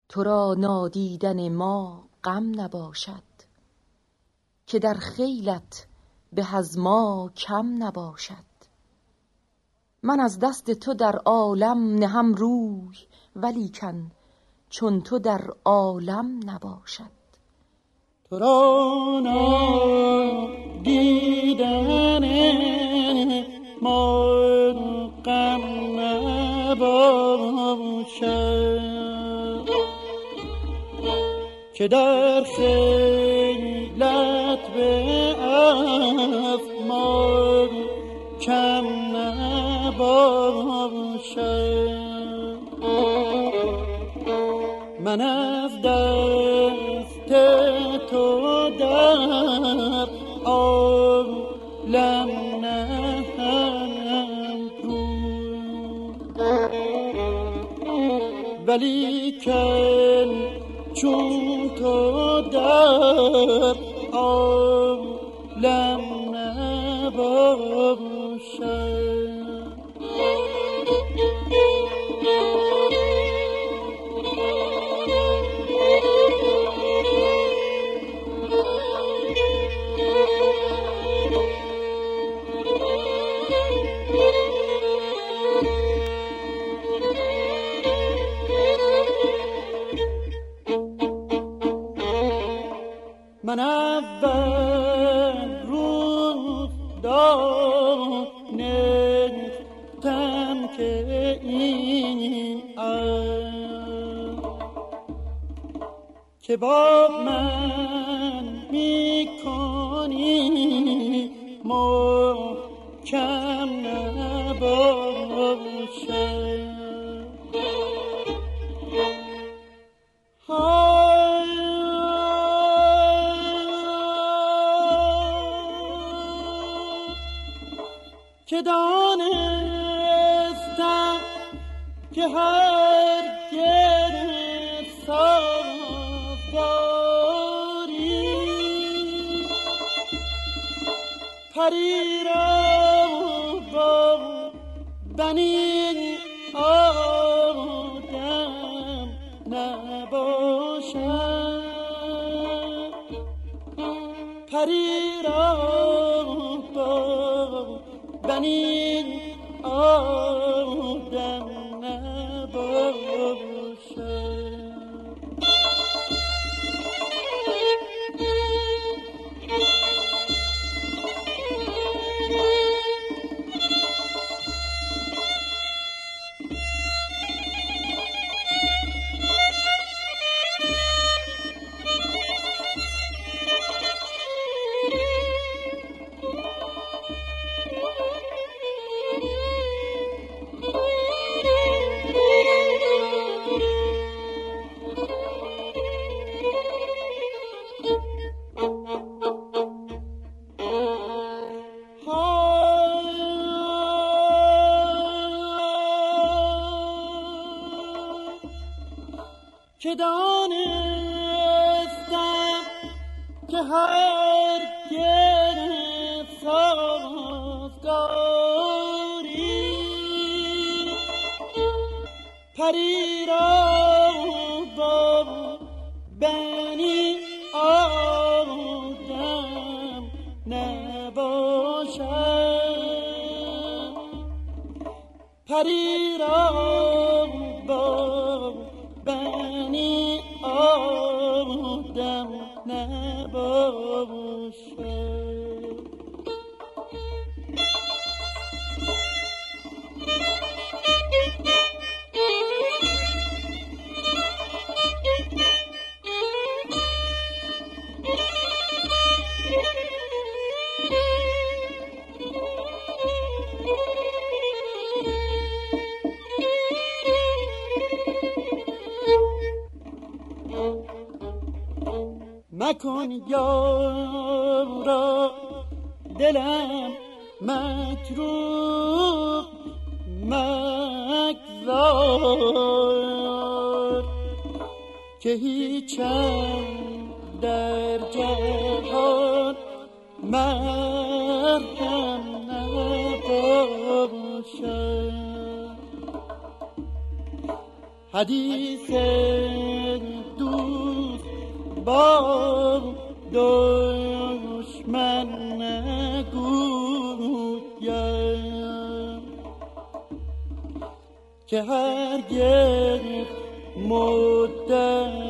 تو را نادیدن ما غم نباشد، که در خیلت به از ما کم نباشد. من از دست تو در عالم نهم روی، ولیکن چون تو در عالم نباشد. تو را نادیدن ما غم نباشد، که در خیلت به از ما کم نباشد. من از دست تو در عالم نهم روی، ولیکن چون تو در عالم نباشد. من اول روز دانستم که این که با من میکنی محکم نباشد. که دانستم که هرگز سازگاری پری را با بنی آدم نباشد. پری را با بنی آدم نباشد. که دانستم که هرگز سازگاری پری را با بنی آدم نباشد. پری را با بنی آدم نباشد. مکن یارا دلم مجروح مگذار، که هیچم در جهان مرهم نباشد. حدیث با دشمن نگویم که هرگز مدت